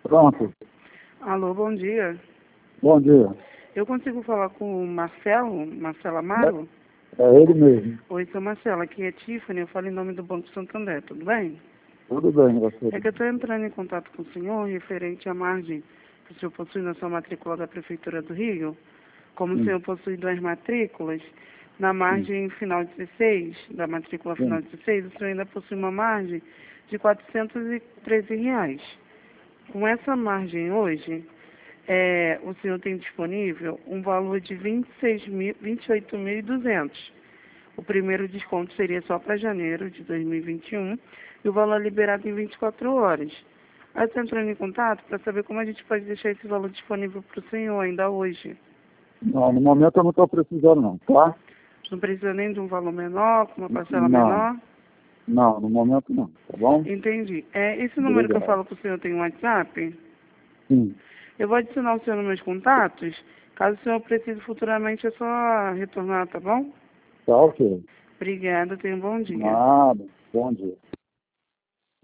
Pronto. Alô, bom dia. Bom dia. Eu consigo falar com o Marcelo Amaro? É ele mesmo. Oi, sou Marcela, aqui é Tiffany, eu falo em nome do Banco Santander, tudo bem? Tudo bem, você? É que eu estou entrando em contato com o senhor referente à margem que o senhor possui na sua matrícula da Prefeitura do Rio. Como o senhor possui 2 matrículas, na margem final 16, da matrícula final 16, o senhor ainda possui uma margem de R$ 413. Com essa margem hoje, o senhor tem disponível um valor de 28.200. O primeiro desconto seria só para janeiro de 2021 e o valor liberado em 24 horas. Aí eu estou entrando em contato para saber como a gente pode deixar esse valor disponível para o senhor ainda hoje. Não, no momento eu não estou precisando não, tá? Não precisa nem de um valor menor, com uma parcela Não. menor? Não, no momento não, tá bom? Entendi. Esse número que eu falo para o senhor tem um WhatsApp? Sim. Eu vou adicionar o senhor nos meus contatos. Caso o senhor precise futuramente, é só retornar, tá bom? Tá ok. Obrigada, tenha um bom dia. Nada. Bom dia.